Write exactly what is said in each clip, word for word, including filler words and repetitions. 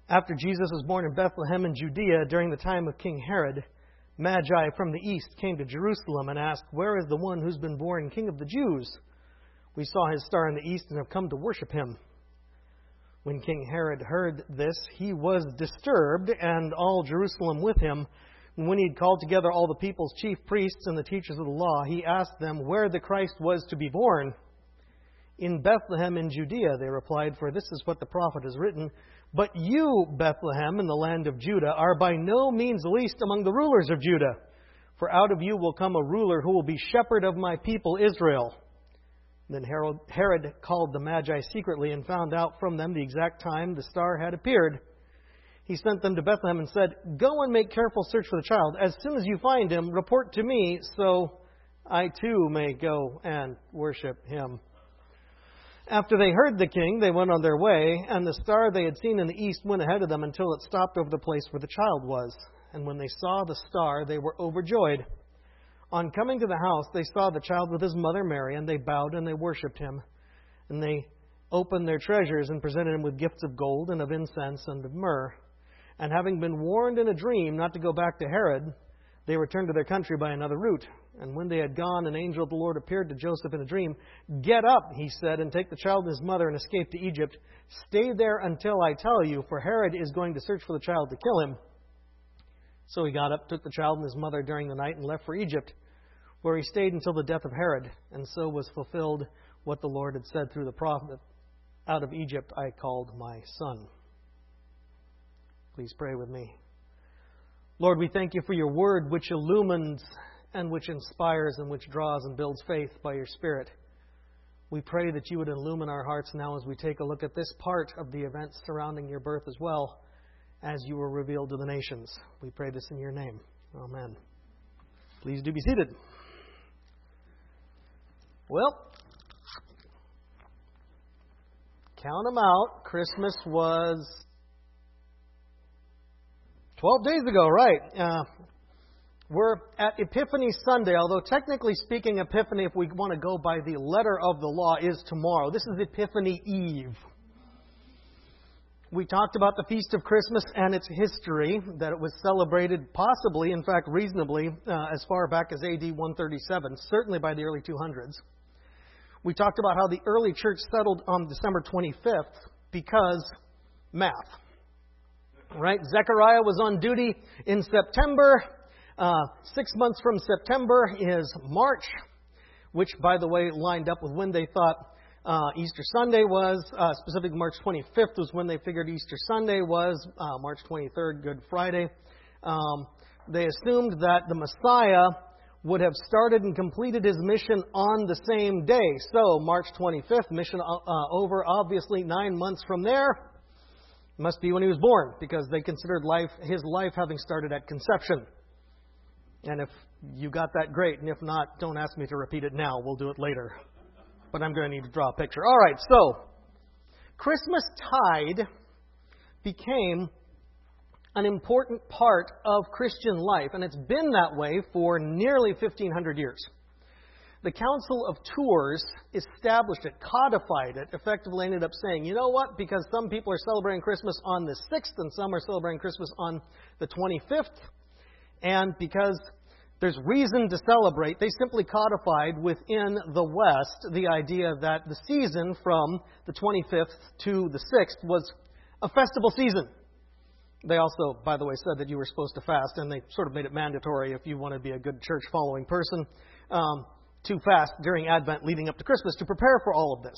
After Jesus was born in Bethlehem in Judea during the time of King Herod, Magi from the east came to Jerusalem and asked, "Where is the one who's been born King of the Jews? We saw his star in the east and have come to worship him." When King Herod heard this, he was disturbed, and all Jerusalem with him. And when he had called together all the people's chief priests and the teachers of the law, he asked them where the Christ was to be born. "In Bethlehem in Judea," they replied, "for this is what the prophet has written. But you, Bethlehem, in the land of Judah, are by no means least among the rulers of Judah. For out of you will come a ruler who will be shepherd of my people Israel." Then Herod called the Magi secretly and found out from them the exact time the star had appeared. He sent them to Bethlehem and said, "Go and make careful search for the child. As soon as you find him, report to me, so I too may go and worship him." After they heard the king, they went on their way, and the star they had seen in the east went ahead of them until it stopped over the place where the child was. And when they saw the star, they were overjoyed. On coming to the house, they saw the child with his mother Mary, and they bowed and they worshipped him. And they opened their treasures and presented him with gifts of gold and of incense and of myrrh. And having been warned in a dream not to go back to Herod, they returned to their country by another route. And when they had gone, an angel of the Lord appeared to Joseph in a dream. "Get up," he said, "and take the child and his mother and escape to Egypt. Stay there until I tell you, for Herod is going to search for the child to kill him." So he got up, took the child and his mother during the night, and left for Egypt, where he stayed until the death of Herod. And so was fulfilled what the Lord had said through the prophet, "Out of Egypt I called my son." Please pray with me. Lord, we thank you for your word, which illumines and which inspires and which draws and builds faith by your Spirit. We pray that you would illumine our hearts now as we take a look at this part of the events surrounding your birth as well, as you were revealed to the nations. We pray this in your name. Amen. Please do be seated. Well, count them out. Christmas was twelve days ago, right? Uh, we're at Epiphany Sunday, although technically speaking, Epiphany, if we want to go by the letter of the law, is tomorrow. This is Epiphany Eve. We talked about the Feast of Christmas and its history, that it was celebrated possibly, in fact reasonably, uh, as far back as A D one thirty-seven, certainly by the early two hundreds. We talked about how the early church settled on December twenty-fifth because math. Right? Zechariah was on duty in September. Uh, six months from September is March, which, by the way, lined up with when they thought uh, Easter Sunday was. Uh, specifically, March twenty-fifth was when they figured Easter Sunday was. Uh, March twenty-third, Good Friday. Um, they assumed that the Messiah would have started and completed his mission on the same day. So, March twenty-fifth, mission uh, over. Obviously, nine months from there must be when he was born, because they considered life his life having started at conception. And if you got that, great. And if not, don't ask me to repeat it now. We'll do it later. But I'm going to need to draw a picture. All right, so Christmastide became an important part of Christian life, and it's been that way for nearly fifteen hundred years. The Council of Tours established it, codified it, effectively ended up saying, you know what, because some people are celebrating Christmas on the sixth and some are celebrating Christmas on the twenty-fifth, and because there's reason to celebrate, they simply codified within the West the idea that the season from the twenty-fifth to the sixth was a festival season. They also, by the way, said that you were supposed to fast, and they sort of made it mandatory if you want to be a good church-following person, um, to fast during Advent leading up to Christmas to prepare for all of this.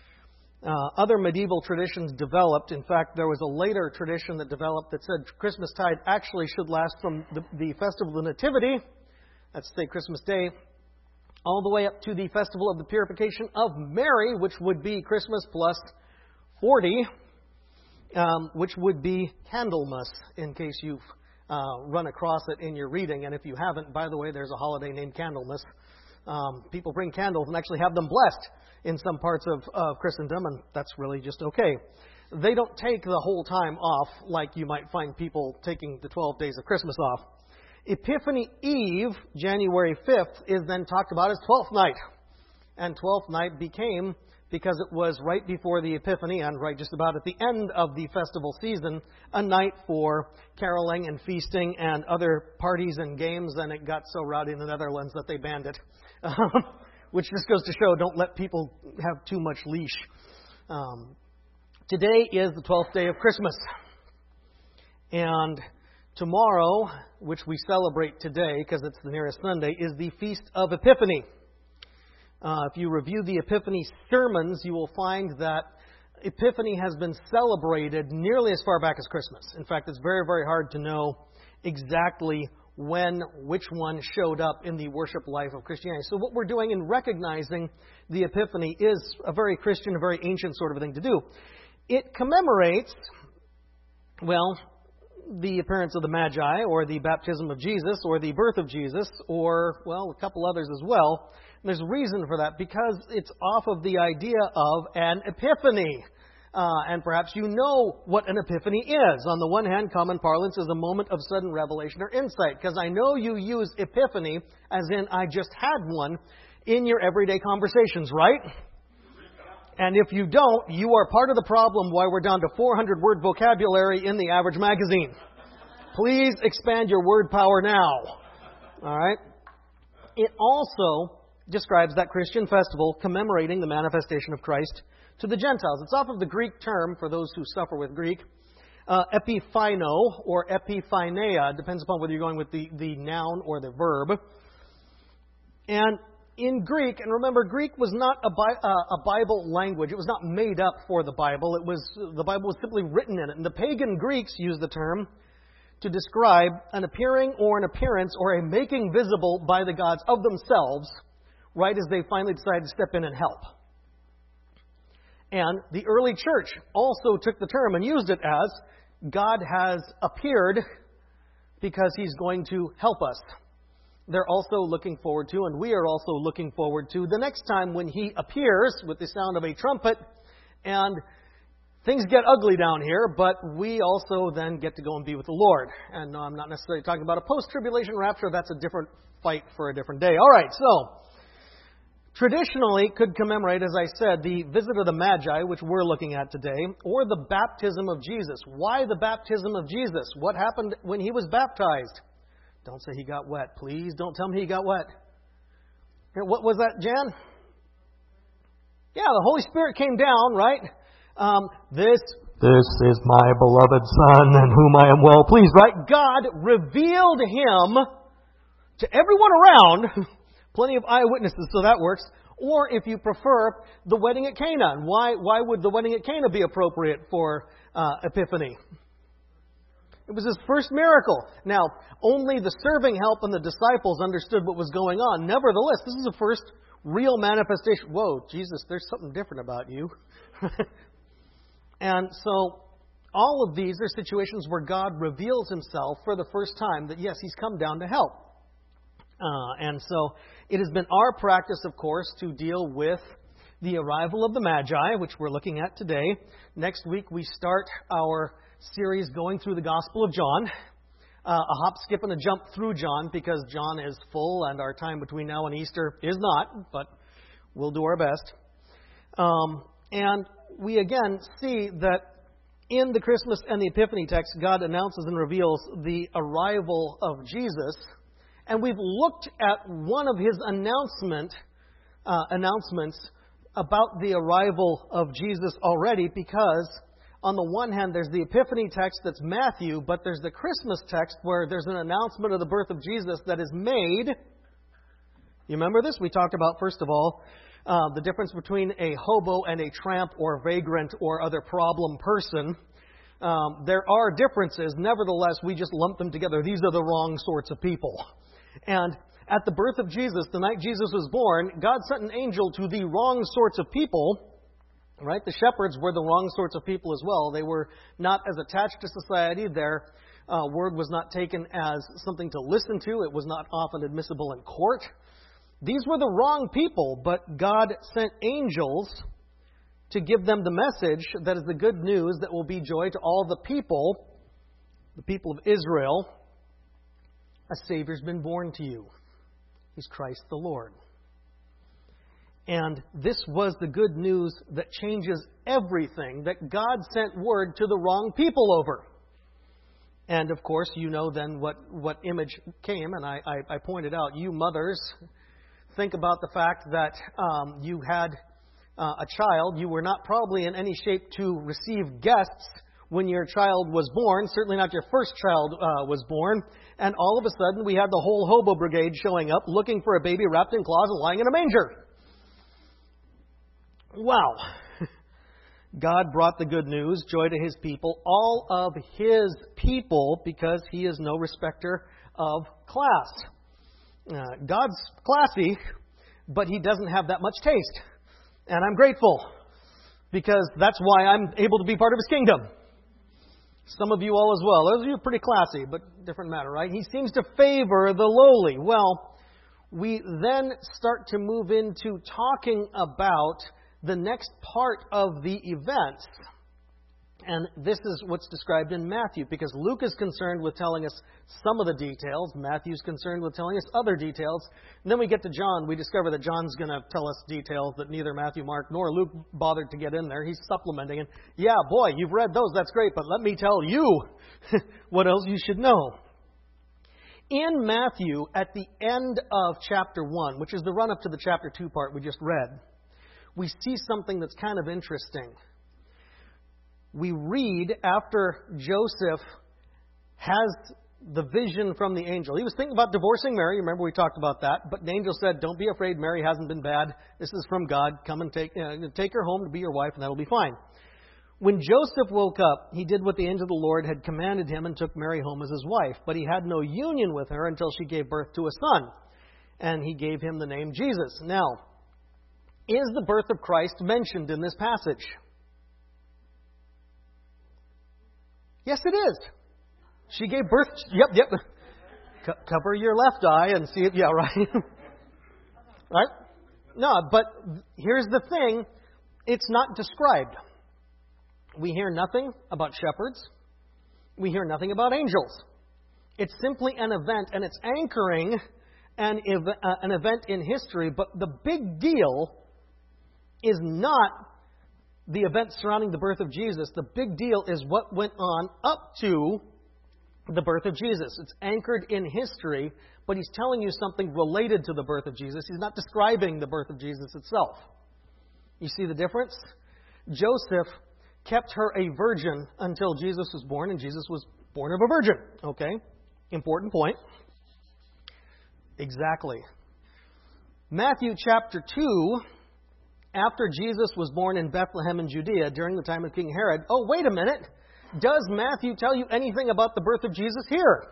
Uh, other medieval traditions developed. In fact, there was a later tradition that developed that said Christmastide actually should last from the, the Festival of the Nativity, that's say Christmas Day, all the way up to the Festival of the Purification of Mary, which would be Christmas plus forty, um, which would be Candlemas, in case you've uh, run across it in your reading. And if you haven't, by the way, there's a holiday named Candlemas. Um, people bring candles and actually have them blessed in some parts of, of Christendom, and that's really just okay. They don't take the whole time off like you might find people taking the twelve days of Christmas off. Epiphany Eve, January fifth, is then talked about as Twelfth Night. And Twelfth Night became because it was right before the Epiphany and right just about at the end of the festival season, a night for caroling and feasting and other parties and games, and it got so rowdy in the Netherlands that they banned it. Um, which just goes to show, don't let people have too much leash. Um, today is the twelfth day of Christmas. And tomorrow, which we celebrate today because it's the nearest Sunday, is the Feast of Epiphany. Uh, if you review the Epiphany sermons, you will find that Epiphany has been celebrated nearly as far back as Christmas. In fact, it's very, very hard to know exactly when which one showed up in the worship life of Christianity. So what we're doing in recognizing the Epiphany is a very Christian, a very ancient sort of a thing to do. It commemorates, well, the appearance of the Magi, or the baptism of Jesus, or the birth of Jesus, or, well, a couple others as well. And there's a reason for that, because it's off of the idea of an epiphany. Uh, and perhaps you know what an epiphany is. On the one hand, common parlance is a moment of sudden revelation or insight, because I know you use epiphany, as in I just had one, in your everyday conversations, right? And if you don't, you are part of the problem why we're down to four hundred word vocabulary in the average magazine. Please expand your word power now. All right? It also describes that Christian festival commemorating the manifestation of Christ to the Gentiles. It's off of the Greek term, for those who suffer with Greek, uh, epiphino or epiphaneia. Depends upon whether you're going with the, the noun or the verb. And in Greek, and remember, Greek was not a, Bi- uh, a Bible language. It was not made up for the Bible. It was the Bible was simply written in it. And the pagan Greeks used the term to describe an appearing or an appearance or a making visible by the gods of themselves, right as they finally decided to step in and help. And the early church also took the term and used it as God has appeared because He's going to help us. They're also looking forward to, and we are also looking forward to, the next time when He appears with the sound of a trumpet, and things get ugly down here, but we also then get to go and be with the Lord. And no, I'm not necessarily talking about a post-tribulation rapture. That's a different fight for a different day. All right, so traditionally could commemorate, as I said, the visit of the Magi, which we're looking at today, or the baptism of Jesus. Why the baptism of Jesus? What happened when He was baptized? Don't say He got wet. Please don't tell me He got wet. What was that, Jan? Yeah, the Holy Spirit came down, right? Um, this, this is my beloved Son in whom I am well pleased, right? God revealed Him to everyone around. Plenty of eyewitnesses, so that works. Or, if you prefer, the wedding at Cana. And why, why would the wedding at Cana be appropriate for uh, Epiphany? It was His first miracle. Now, only the serving help and the disciples understood what was going on. Nevertheless, this is the first real manifestation. Whoa, Jesus, there's something different about you. And so, all of these are situations where God reveals Himself for the first time that, yes, He's come down to help. Uh, and so, it has been our practice, of course, to deal with the arrival of the Magi, which we're looking at today. Next week, we start our series going through the Gospel of John. Uh, a hop, skip, and a jump through John, because John is full and our time between now and Easter is not, but we'll do our best. Um, and we again see that in the Christmas and the Epiphany text, God announces and reveals the arrival of Jesus. And we've looked at one of His announcement uh, announcements about the arrival of Jesus already, because on the one hand, there's the Epiphany text that's Matthew, but there's the Christmas text where there's an announcement of the birth of Jesus that is made. You remember this? We talked about, first of all, uh, the difference between a hobo and a tramp or vagrant or other problem person. Um, there are differences. Nevertheless, we just lump them together. These are the wrong sorts of people. And at the birth of Jesus, the night Jesus was born, God sent an angel to the wrong sorts of people. Right? The shepherds were the wrong sorts of people as well. They were not as attached to society. Their uh, word was not taken as something to listen to. It was not often admissible in court. These were the wrong people, but God sent angels to give them the message that is the good news that will be joy to all the people, the people of Israel. A Savior's been born to you. He's Christ the Lord. And this was the good news that changes everything that God sent word to the wrong people over. And of course, you know then what, what image came, and I, I, I pointed out, you mothers, think about the fact that um, you had uh, a child. You were not probably in any shape to receive guests when your child was born, certainly not your first child uh, was born, and all of a sudden we had the whole hobo brigade showing up looking for a baby wrapped in cloths and lying in a manger. Wow. God brought the good news, joy to His people, all of His people, because He is no respecter of class. Uh, God's classy, but He doesn't have that much taste. And I'm grateful, because that's why I'm able to be part of His kingdom. Some of you all as well. Those of you are pretty classy, but different matter, right? He seems to favor the lowly. Well, we then start to move into talking about the next part of the events. And this is what's described in Matthew, because Luke is concerned with telling us some of the details. Matthew's concerned with telling us other details. And then we get to John. We discover that John's going to tell us details that neither Matthew, Mark, nor Luke bothered to get in there. He's supplementing. And yeah, boy, you've read those. That's great. But let me tell you what else you should know. In Matthew, at the end of chapter one, which is the run-up to the chapter two part we just read, we see something that's kind of interesting. We read after Joseph has the vision from the angel. He was thinking about divorcing Mary. Remember we talked about that. But the angel said, don't be afraid. Mary hasn't been bad. This is from God. Come and take, uh, take her home to be your wife, and that'll be fine. When Joseph woke up, he did what the angel of the Lord had commanded him and took Mary home as his wife. But he had no union with her until she gave birth to a son. And he gave him the name Jesus. Now, is the birth of Christ mentioned in this passage? Yes, it is. She gave birth. Yep, yep. C- cover your left eye and see it. Yeah, right. Right? No, but here's the thing. It's not described. We hear nothing about shepherds. We hear nothing about angels. It's simply an event, and it's anchoring an, ev- uh, an event in history. But the big deal is not the event surrounding the birth of Jesus. The big deal is what went on up to the birth of Jesus. It's anchored in history, but he's telling you something related to the birth of Jesus. He's not describing the birth of Jesus itself. You see the difference? Joseph kept her a virgin until Jesus was born, and Jesus was born of a virgin. Okay? Important point. Exactly. Matthew chapter two, after Jesus was born in Bethlehem in Judea during the time of King Herod. Oh, wait a minute. Does Matthew tell you anything about the birth of Jesus here?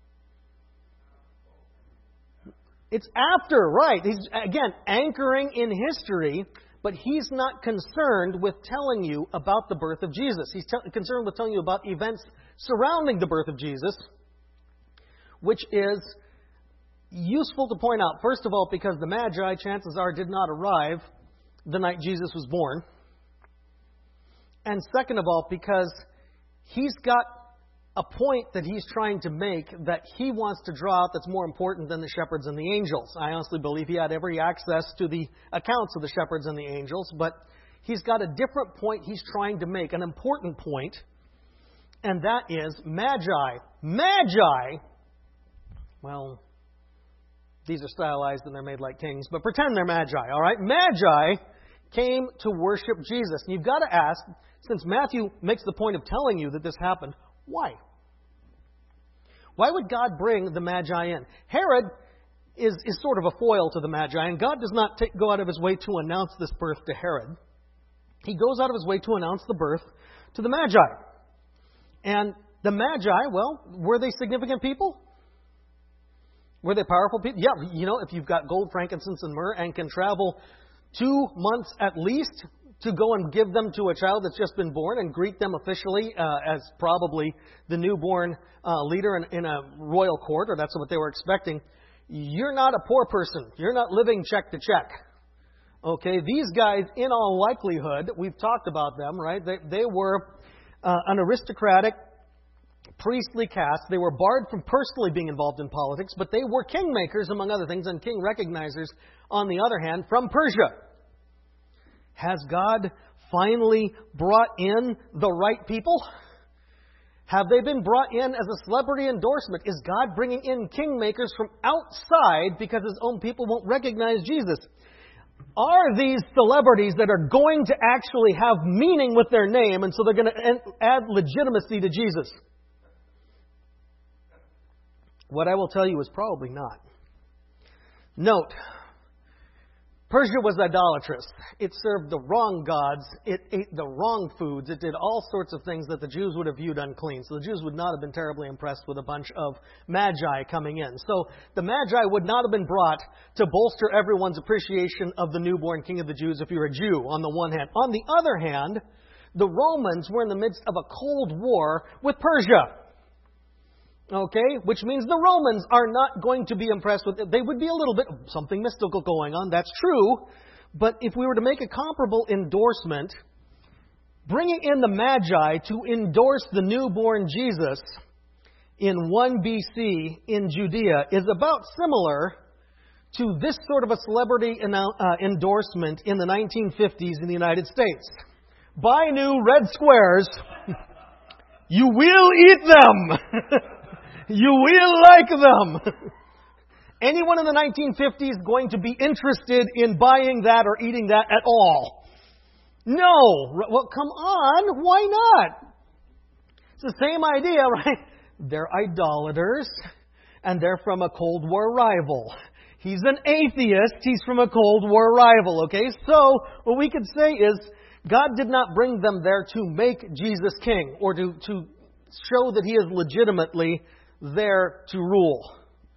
It's after, right. He's, again, anchoring in history, but he's not concerned with telling you about the birth of Jesus. He's te- concerned with telling you about events surrounding the birth of Jesus, which is useful to point out, first of all, because the Magi, chances are, did not arrive the night Jesus was born. And second of all, because he's got a point that he's trying to make that he wants to draw out that's more important than the shepherds and the angels. I honestly believe he had every access to the accounts of the shepherds and the angels, but he's got a different point he's trying to make, an important point, and that is Magi. Magi, well, these are stylized and they're made like kings, but pretend they're Magi, all right? Magi came to worship Jesus. And you've got to ask, since Matthew makes the point of telling you that this happened, why? Why would God bring the Magi in? Herod is, is sort of a foil to the Magi, and God does not take, go out of his way to announce this birth to Herod. He goes out of his way to announce the birth to the Magi. And the Magi, well, were they significant people? Were they powerful people? Yeah, you know, if you've got gold, frankincense, and myrrh and can travel two months at least to go and give them to a child that's just been born and greet them officially uh, as probably the newborn uh, leader in, in a royal court, or that's what they were expecting, you're not a poor person. You're not living check to check. Okay, these guys, in all likelihood, we've talked about them, right? They, they were uh, an aristocratic, priestly caste. They were barred from personally being involved in politics, but they were kingmakers, among other things, and king recognizers, on the other hand, from Persia. Has God finally brought in the right people? Have they been brought in as a celebrity endorsement? Is God bringing in kingmakers from outside because His own people won't recognize Jesus? Are these celebrities that are going to actually have meaning with their name, and so they're going to add legitimacy to Jesus? What I will tell you is probably not. Note, Persia was idolatrous. It served the wrong gods. It ate the wrong foods. It did all sorts of things that the Jews would have viewed unclean. So the Jews would not have been terribly impressed with a bunch of magi coming in. So the magi would not have been brought to bolster everyone's appreciation of the newborn king of the Jews if you're a Jew, on the one hand. On the other hand, the Romans were in the midst of a cold war with Persia. Okay, which means the Romans are not going to be impressed with it. They would be a little bit, something mystical going on, that's true. But if we were to make a comparable endorsement, bringing in the Magi to endorse the newborn Jesus in one B C in Judea is about similar to this sort of a celebrity uh, endorsement in the nineteen fifties in the United States. Buy new red squares, you will eat them! You will like them. Anyone in the nineteen fifties going to be interested in buying that or eating that at all? No. Well, come on. Why not? It's the same idea, right? They're idolaters, and they're from a Cold War rival. He's an atheist. He's from a Cold War rival, okay? So, what we could say is, God did not bring them there to make Jesus king, or to, to show that He is legitimately there to rule.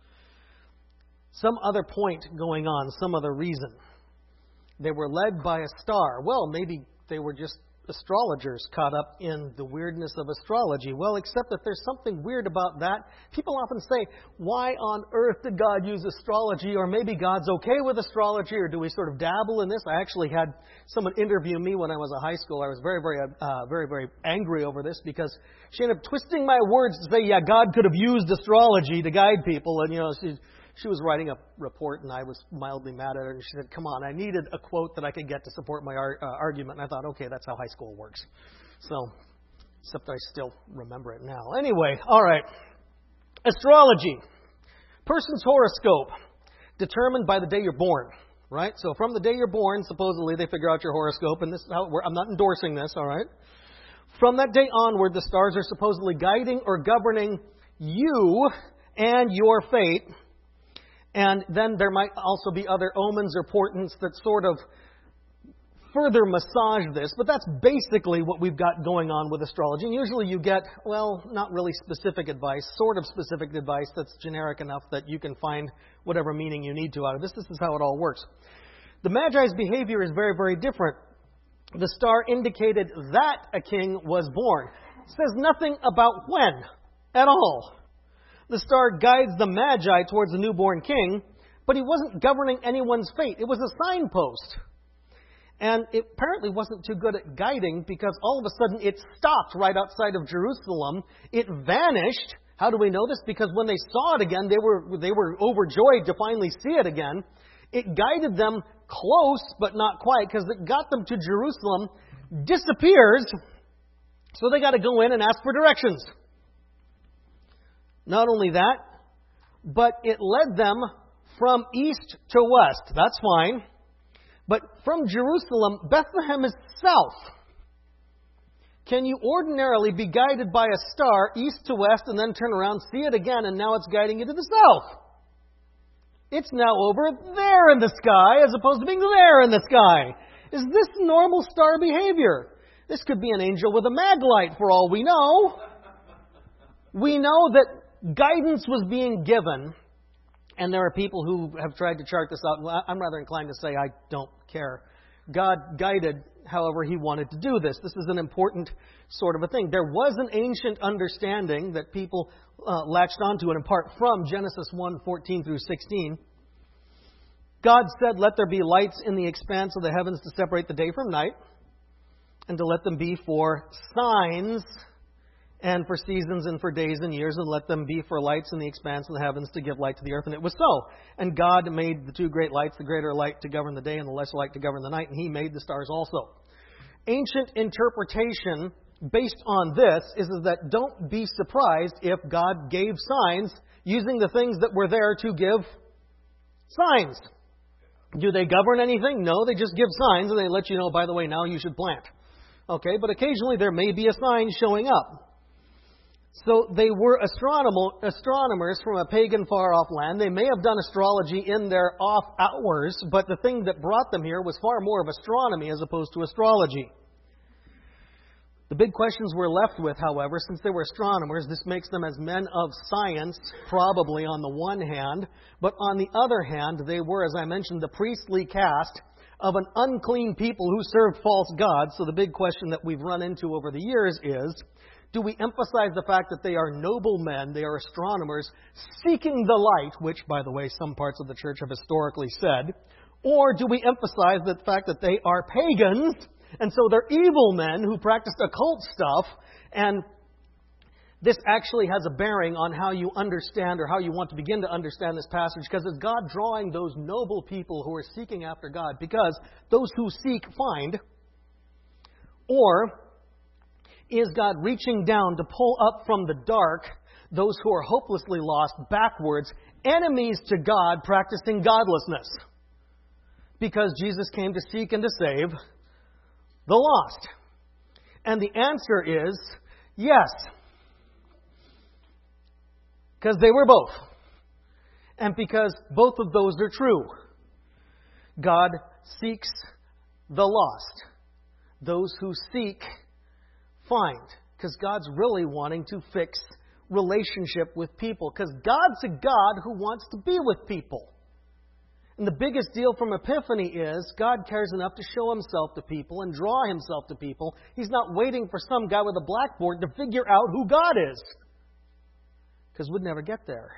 Some other point going on, some other reason. They were led by a star. Well, maybe they were just astrologers caught up in the weirdness of astrology. Well, except that there's something weird about that. People often say, why on earth did God use astrology? Or maybe God's okay with astrology, or do we sort of dabble in this? I actually had someone interview me when I was a high schooler. I was very, very, uh, very, very angry over this because she ended up twisting my words to say, yeah, God could have used astrology to guide people. And, you know, she, she was writing a report, and I was mildly mad at her. And she said, come on, I needed a quote that I could get to support my ar- uh, argument. And I thought, okay, that's how high school works. So, except I still remember it now. Anyway, all right. Astrology. Person's horoscope. Determined by the day you're born. Right? So from the day you're born, supposedly they figure out your horoscope. And this is how it works. I'm not endorsing this, all right? From that day onward, the stars are supposedly guiding or governing you and your fate. And then there might also be other omens or portents that sort of further massage this. But that's basically what we've got going on with astrology. And usually you get, well, not really specific advice, sort of specific advice that's generic enough that you can find whatever meaning you need to out of this. This is how it all works. The Magi's behavior is very, very different. The star indicated that a king was born. It says nothing about when at all. The star guides the Magi towards the newborn king, but he wasn't governing anyone's fate. It was a signpost. And it apparently wasn't too good at guiding because all of a sudden it stopped right outside of Jerusalem. It vanished. How do we know this? Because when they saw it again, they were, they were overjoyed to finally see it again. It guided them close, but not quite, because it got them to Jerusalem, disappears, so they got to go in and ask for directions. Not only that, but it led them from east to west. That's fine. But from Jerusalem, Bethlehem is south. Can you ordinarily be guided by a star east to west and then turn around, see it again, and now it's guiding you to the south? It's now over there in the sky as opposed to being there in the sky. Is this normal star behavior? This could be an angel with a mag light for all we know. We know that guidance was being given, and there are people who have tried to chart this out. I'm rather inclined to say I don't care. God guided however He wanted to do this. This is an important sort of a thing. There was an ancient understanding that people uh, latched onto, and in part from Genesis one, fourteen through sixteen. God said, let there be lights in the expanse of the heavens to separate the day from night, and to let them be for signs and for seasons and for days and years, and let them be for lights in the expanse of the heavens to give light to the earth. And it was so. And God made the two great lights, the greater light to govern the day and the lesser light to govern the night, and He made the stars also. Ancient interpretation based on this is that don't be surprised if God gave signs using the things that were there to give signs. Do they govern anything? No, they just give signs and they let you know, by the way, now you should plant. Okay, but occasionally there may be a sign showing up. So they were astronom- astronomers from a pagan far-off land. They may have done astrology in their off hours, but the thing that brought them here was far more of astronomy as opposed to astrology. The big questions we're left with, however, since they were astronomers, this makes them as men of science, probably on the one hand, but on the other hand, they were, as I mentioned, the priestly caste of an unclean people who served false gods. So the big question that we've run into over the years is, do we emphasize the fact that they are noble men, they are astronomers, seeking the light, which, by the way, some parts of the church have historically said, or do we emphasize the fact that they are pagans, and so they're evil men who practiced occult stuff, and this actually has a bearing on how you understand or how you want to begin to understand this passage, because it's God drawing those noble people who are seeking after God, because those who seek find, or is God reaching down to pull up from the dark those who are hopelessly lost backwards, enemies to God practicing godlessness? Because Jesus came to seek and to save the lost. And the answer is yes. Because they were both. And because both of those are true. God seeks the lost. Those who seek find. Because God's really wanting to fix relationship with people. Because God's a God who wants to be with people. And the biggest deal from Epiphany is God cares enough to show Himself to people and draw Himself to people. He's not waiting for some guy with a blackboard to figure out who God is. Because we'd never get there.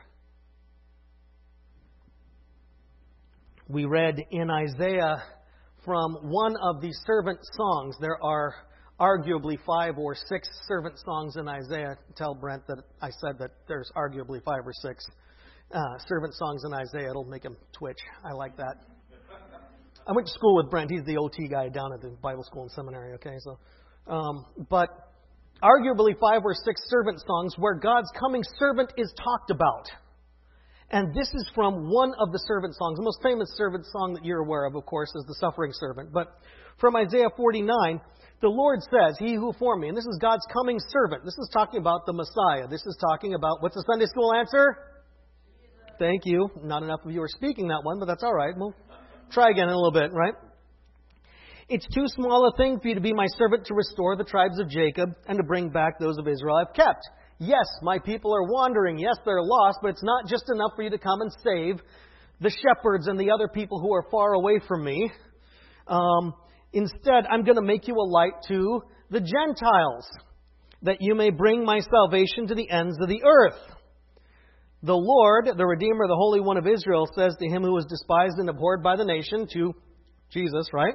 We read in Isaiah from one of the servant songs. There are arguably five or six servant songs in Isaiah. Tell Brent that I said that there's arguably five or six uh, servant songs in Isaiah. It'll make him twitch. I like that. I went to school with Brent. He's the O T guy down at the Bible school and seminary. Okay, so, um, but arguably five or six servant songs where God's coming servant is talked about. And this is from one of the servant songs. The most famous servant song that you're aware of, of course, is the suffering servant. But from Isaiah forty-nine, the Lord says, He who formed me. And this is God's coming servant. This is talking about the Messiah. This is talking about, what's the Sunday school answer? Thank you. Not enough of you are speaking that one, but that's all right. We'll try again in a little bit, right? It's too small a thing for you to be my servant to restore the tribes of Jacob and to bring back those of Israel I've kept. Yes, my people are wandering. Yes, they're lost, but it's not just enough for you to come and save the shepherds and the other people who are far away from me. Um, instead, I'm going to make you a light to the Gentiles, that you may bring my salvation to the ends of the earth. The Lord, the Redeemer, the Holy One of Israel, says to him who was despised and abhorred by the nation, to Jesus, right?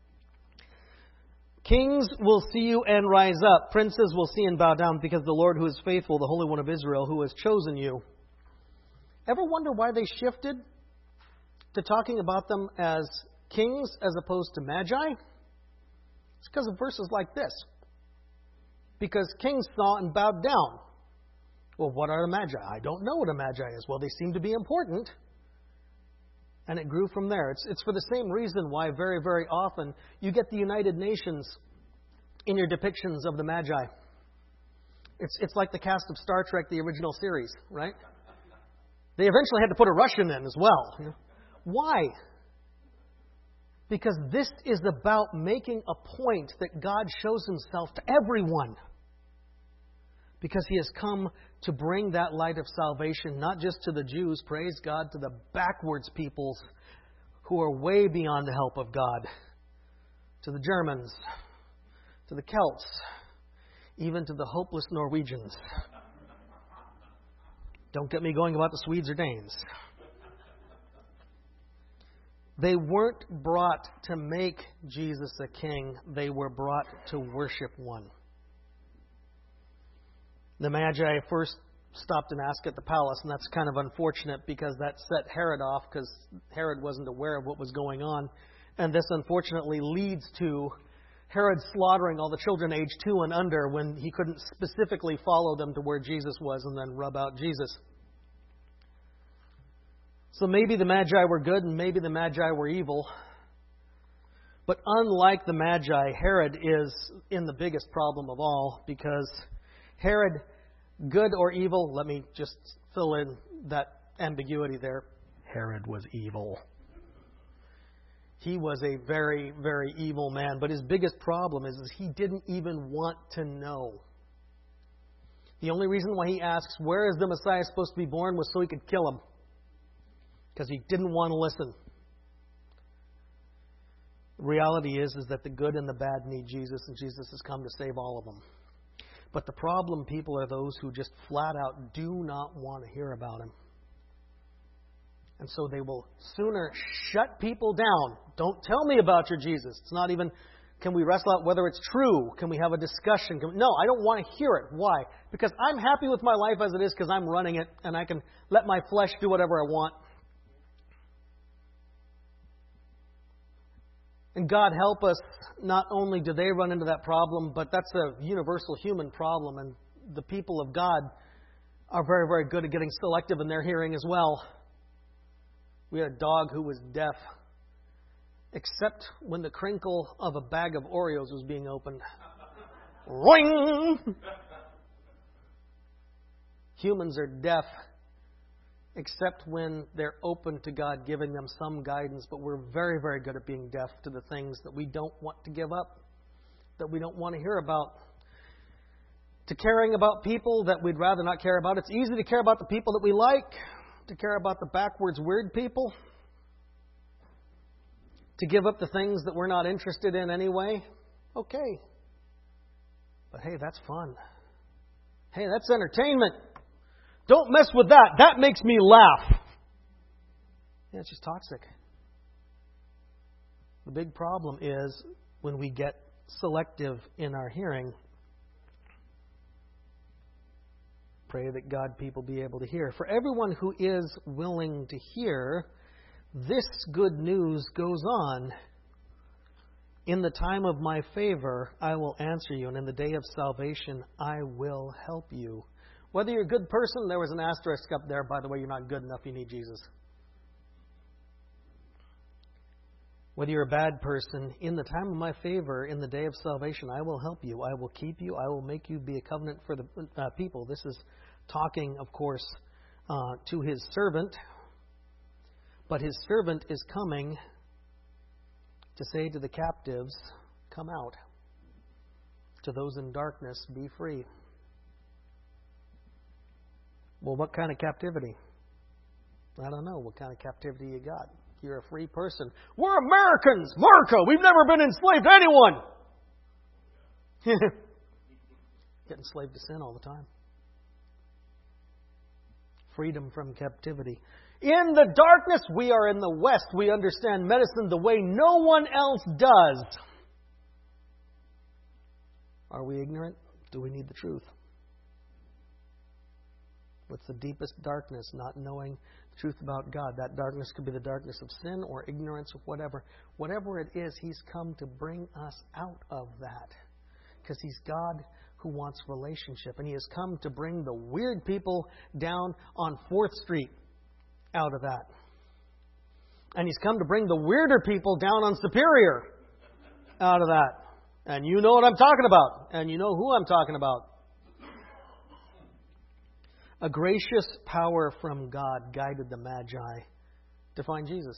Kings will see you and rise up. Princes will see and bow down, because the Lord who is faithful, the Holy One of Israel, who has chosen you. Ever wonder why they shifted to talking about them as kings as opposed to magi? It's because of verses like this. Because kings saw and bowed down. Well, what are the magi? I don't know what a magi is. Well, they seem to be important. And it grew from there. It's, it's for the same reason why very, very often you get the United Nations in your depictions of the Magi. It's, it's like the cast of Star Trek, the original series, right? They eventually had to put a Russian in as well. You know? Why? Because this is about making a point that God shows Himself to everyone. Because He has come to bring that light of salvation, not just to the Jews, praise God, to the backwards peoples who are way beyond the help of God. To the Germans, to the Celts, even to the hopeless Norwegians. Don't get me going about the Swedes or Danes. They weren't brought to make Jesus a king. They were brought to worship one. The Magi first stopped and asked at the palace, and that's kind of unfortunate because that set Herod off because Herod wasn't aware of what was going on. And this unfortunately leads to Herod slaughtering all the children aged two and under when he couldn't specifically follow them to where Jesus was and then rub out Jesus. So maybe the Magi were good and maybe the Magi were evil. But unlike the Magi, Herod is in the biggest problem of all, because Herod, good or evil, let me just fill in that ambiguity there. Herod was evil. He was a very, very evil man. But his biggest problem is, is he didn't even want to know. The only reason why he asks, where is the Messiah supposed to be born, was so he could kill him. Because he didn't want to listen. The reality is, is that the good and the bad need Jesus, and Jesus has come to save all of them. But the problem, people, are those who just flat out do not want to hear about Him. And so they will sooner shut people down. Don't tell me about your Jesus. It's not even, can we wrestle out whether it's true? Can we have a discussion? Can we, no, I don't want to hear it. Why? Because I'm happy with my life as it is because I'm running it and I can let my flesh do whatever I want. And God help us, not only do they run into that problem, but that's a universal human problem. And the people of God are very, very good at getting selective in their hearing as well. We had a dog who was deaf, except when the crinkle of a bag of Oreos was being opened. Ring! Humans are deaf, except when they're open to God giving them some guidance. But we're very, very good at being deaf to the things that we don't want to give up, that we don't want to hear about. To caring about people that we'd rather not care about. It's easy to care about the people that we like, to care about the backwards weird people, to give up the things that we're not interested in anyway. Okay. But hey, that's fun. Hey, that's entertainment. Don't mess with that. That makes me laugh. Yeah, it's just toxic. The big problem is when we get selective in our hearing. Pray that God people be able to hear. For everyone who is willing to hear, this good news goes on. In the time of my favor, I will answer you, and in the day of salvation, I will help you. Whether you're a good person, there was an asterisk up there. By the way, you're not good enough. You need Jesus. Whether you're a bad person, in the time of my favor, in the day of salvation, I will help you. I will keep you. I will make you be a covenant for the uh, people. This is talking, of course, uh, to His servant. But His servant is coming to say to the captives, come out. To those in darkness, be free. Well, what kind of captivity? I don't know what kind of captivity you got. You're a free person. We're Americans! America! We've never been enslaved to anyone! Get enslaved to sin all the time. Freedom from captivity. In the darkness, we are in the West. We understand medicine the way no one else does. Are we ignorant? Do we need the truth? What's the deepest darkness? Not knowing the truth about God. That darkness could be the darkness of sin or ignorance or whatever. Whatever it is, He's come to bring us out of that. Because He's God who wants relationship. And He has come to bring the weird people down on fourth Street out of that. And He's come to bring the weirder people down on Superior out of that. And you know what I'm talking about. And you know who I'm talking about. A gracious power from God guided the Magi to find Jesus.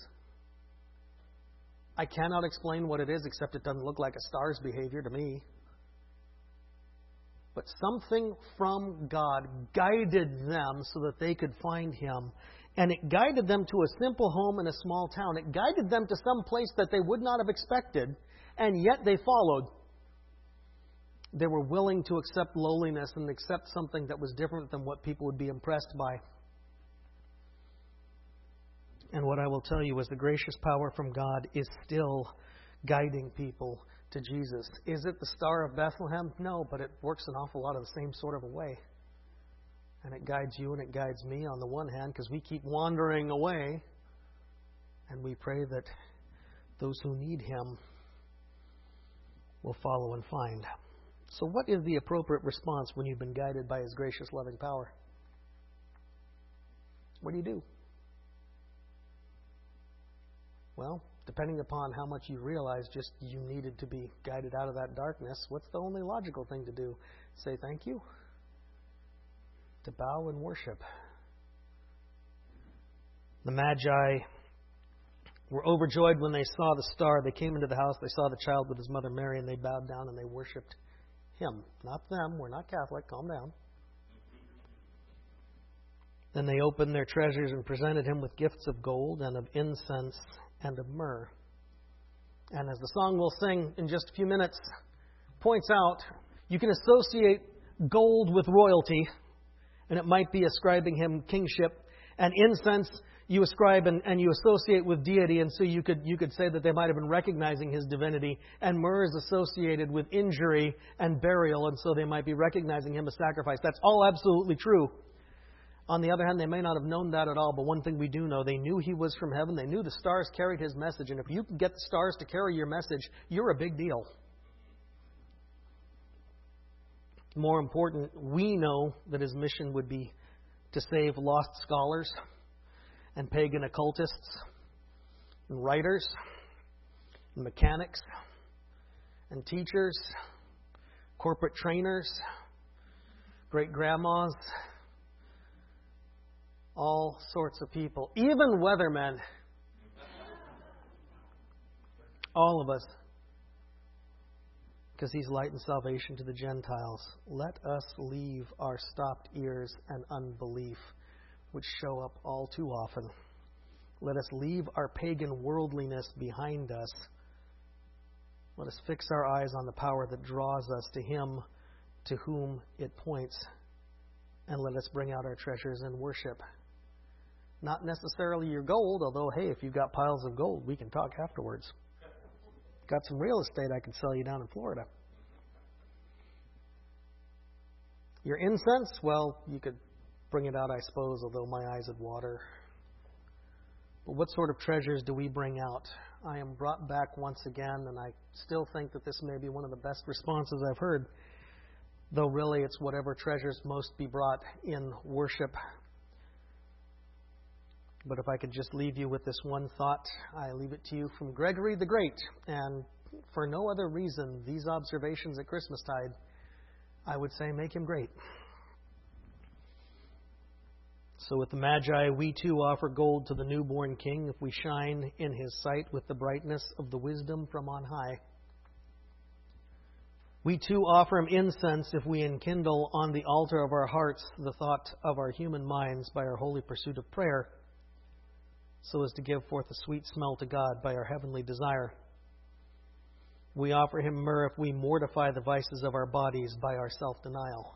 I cannot explain what it is, except it doesn't look like a star's behavior to me. But something from God guided them so that they could find Him. And it guided them to a simple home in a small town. It guided them to some place that they would not have expected, and yet they followed. They were willing to accept lowliness and accept something that was different than what people would be impressed by. And what I will tell you is the gracious power from God is still guiding people to Jesus. Is it the Star of Bethlehem? No, but it works an awful lot of the same sort of a way. And it guides you and it guides me on the one hand because we keep wandering away. And we pray that those who need Him will follow and find. So what is the appropriate response when you've been guided by His gracious, loving power? What do you do? Well, depending upon how much you realize just you needed to be guided out of that darkness, what's the only logical thing to do? Say thank you? To bow and worship. The Magi were overjoyed when they saw the star. They came into the house, they saw the child with His mother Mary, and they bowed down and they worshipped Him. Not them. We're not Catholic. Calm down. Then they opened their treasures and presented Him with gifts of gold and of incense and of myrrh. And as the song we'll sing in just a few minutes points out, you can associate gold with royalty, and it might be ascribing Him kingship, and incense you ascribe and, and you associate with deity, and so you could you could say that they might have been recognizing His divinity, and myrrh is associated with injury and burial, and so they might be recognizing Him as sacrifice. That's all absolutely true. On the other hand, they may not have known that at all, but one thing we do know, they knew He was from heaven. They knew the stars carried His message. And if you can get the stars to carry your message, you're a big deal. More important, we know that His mission would be to save lost scholars and pagan occultists and writers and mechanics and teachers, corporate trainers, great-grandmas, all sorts of people, even weathermen. All of us. Because He's light and salvation to the Gentiles. Let us leave our stopped ears and unbelief, which show up all too often. Let us leave our pagan worldliness behind us. Let us fix our eyes on the power that draws us to Him to whom it points. And let us bring out our treasures in worship. Not necessarily your gold, although, hey, if you've got piles of gold, we can talk afterwards. Got some real estate I can sell you down in Florida. Your incense, well, you could bring it out, I suppose, although my eyes would water. But what sort of treasures do we bring out? I am brought back once again, and I still think that this may be one of the best responses I've heard, though really it's whatever treasures most be brought in worship. But if I could just leave you with this one thought, I leave it to you from Gregory the Great. And for no other reason, these observations at Christmastide, I would say, make Him great. So with the Magi, we too offer gold to the newborn King if we shine in His sight with the brightness of the wisdom from on high. We too offer Him incense if we enkindle on the altar of our hearts the thought of our human minds by our holy pursuit of prayer, so as to give forth a sweet smell to God by our heavenly desire. We offer Him myrrh if we mortify the vices of our bodies by our self-denial.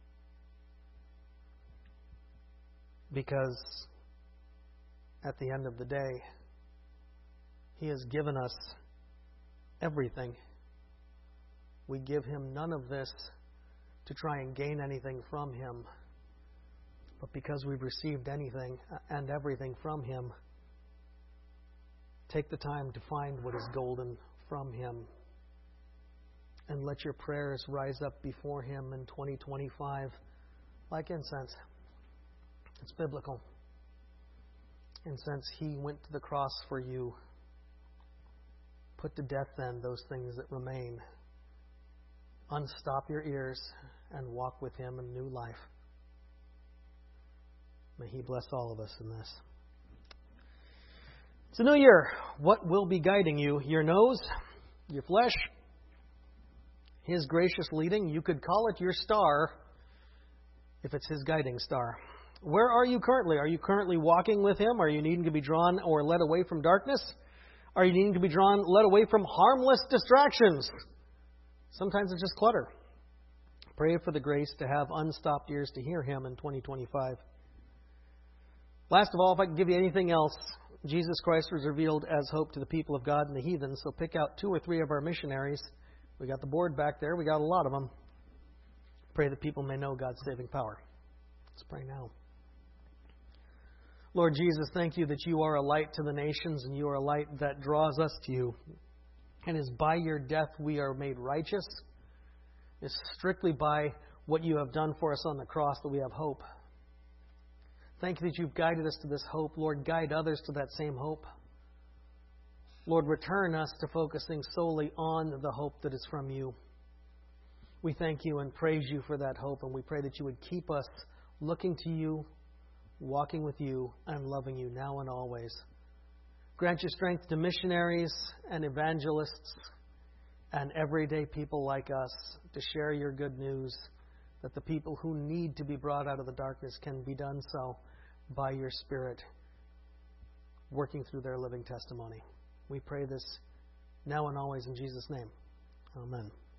Because at the end of the day, He has given us everything. We give Him none of this to try and gain anything from Him, but because we've received anything and everything from Him, take the time to find what is golden from Him. And let your prayers rise up before Him in twenty twenty-five like incense. It's biblical. And since He went to the cross for you, put to death then those things that remain. Unstop your ears and walk with Him in new life. May He bless all of us in this. It's a new year. What will be guiding you? Your nose? Your flesh? His gracious leading? You could call it your star if it's His guiding star. Where are you currently? Are you currently walking with Him? Are you needing to be drawn or led away from darkness? Are you needing to be drawn, led away from harmless distractions? Sometimes it's just clutter. Pray for the grace to have unstopped ears to hear Him in twenty twenty-five. Last of all, if I can give you anything else, Jesus Christ was revealed as hope to the people of God and the heathen. So pick out two or three of our missionaries. We got the board back there. We got a lot of them. Pray that people may know God's saving power. Let's pray now. Lord Jesus, thank you that you are a light to the nations and you are a light that draws us to you. And it's by your death we are made righteous. It's strictly by what you have done for us on the cross that we have hope. Thank you that you've guided us to this hope. Lord, guide others to that same hope. Lord, return us to focusing solely on the hope that is from you. We thank you and praise you for that hope, and we pray that you would keep us looking to you, walking with you, and loving you now and always. Grant your strength to missionaries and evangelists and everyday people like us to share your good news, that the people who need to be brought out of the darkness can be done so by your Spirit, working through their living testimony. We pray this now and always in Jesus' name. Amen.